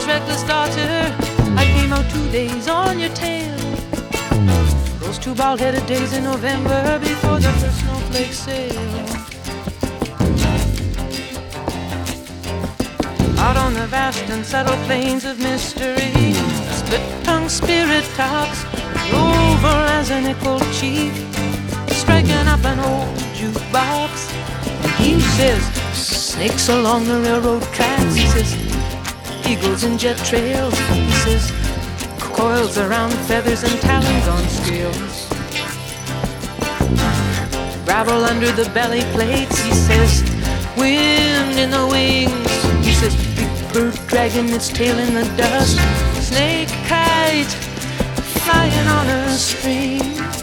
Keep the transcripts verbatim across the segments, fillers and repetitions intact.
reckless daughter, I came out two days on your tail. Those two bald-headed days in November before the first snowflakes sail. Out on the vast and subtle plains of mystery, a split-tongued spirit talks over as an equal chief, striking up an old jukebox. And he says, snakes along the railroad tracks. He says, eagles and jet trails. He says, coils around feathers and talons on scales. Gravel under the belly plates. He says, wind in the wings. He says, big bird dragging its tail in the dust. Snake kite flying on a string.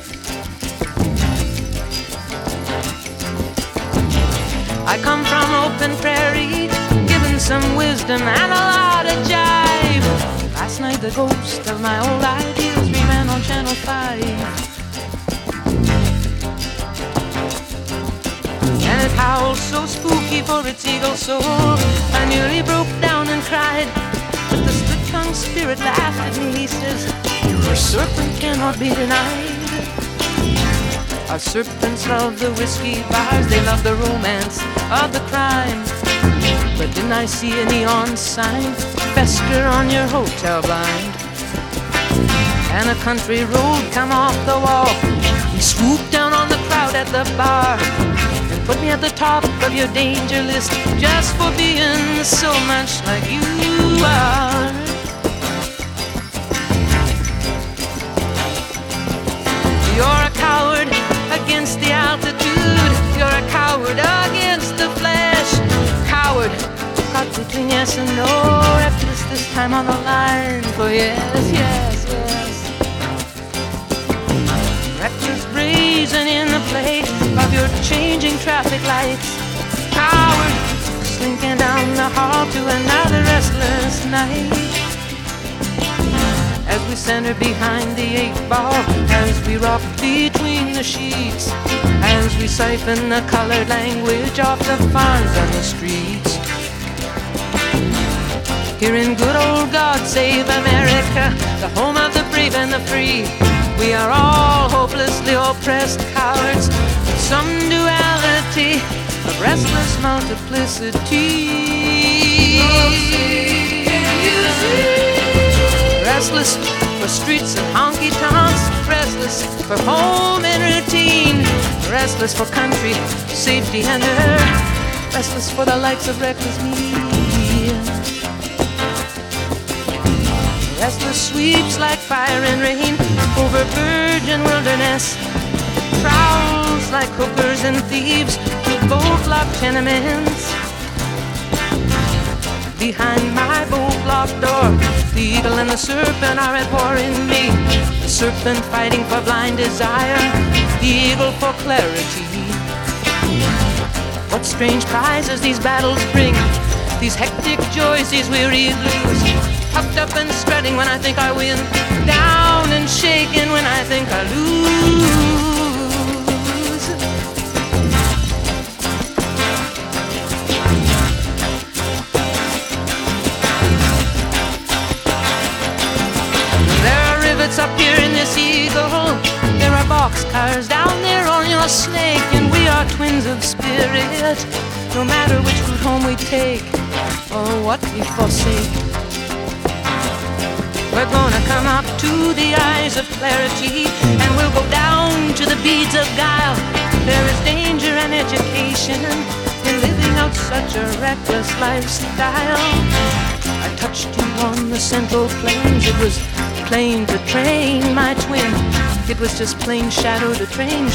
I come from open prairie, given some wisdom and a lot of jive. Last night the ghost of my old ideals ran on Channel five. And it howled so spooky for its eagle soul, I nearly broke down and cried. But the split-tongued spirit laughed at me. He says, your serpent cannot be denied. Our serpents love the whiskey bars, they love the romance of the crime. But didn't I see a neon sign fester on your hotel blind? And a country road come off the wall. He swooped down on the crowd at the bar and put me at the top of your danger list, just for being so much like you are. You're a coward against the altitude. You're a coward against the flesh. Coward, caught between yes and no. Reckless this time on the line for yes, yes, yes. Reckless brazen in the play of your changing traffic lights. Coward, slinking down the hall to another restless night. As we center behind the eight ball, as we rock between the sheets, as we siphon the colored language off the farms and the streets. Here in good old God Save America, the home of the brave and the free, we are all hopelessly oppressed cowards, some duality of restless multiplicity. Restless for streets and honky-tonks, restless for home and routine, restless for country, safety and earth, restless for the likes of reckless me. Restless sweeps like fire and rain over virgin wilderness, prowls like hookers and thieves through bolt-locked tenements. Behind my bolt-locked door, the eagle and the serpent are at war in me. The serpent fighting for blind desire, the eagle for clarity. What strange prizes these battles bring, these hectic joys, these weary blues. Puffed up and strutting when I think I win, down and shaking when I think I lose. Up here in this eagle, there are boxcars down there on your snake, and we are twins of spirit, no matter which route home we take or what we forsake. We're gonna come up to the eyes of clarity, and we'll go down to the beads of guile. There is danger and education in living out such a reckless lifestyle. I touched you on the Central Plains, it was plain to train my twin. It was just plain shadow to train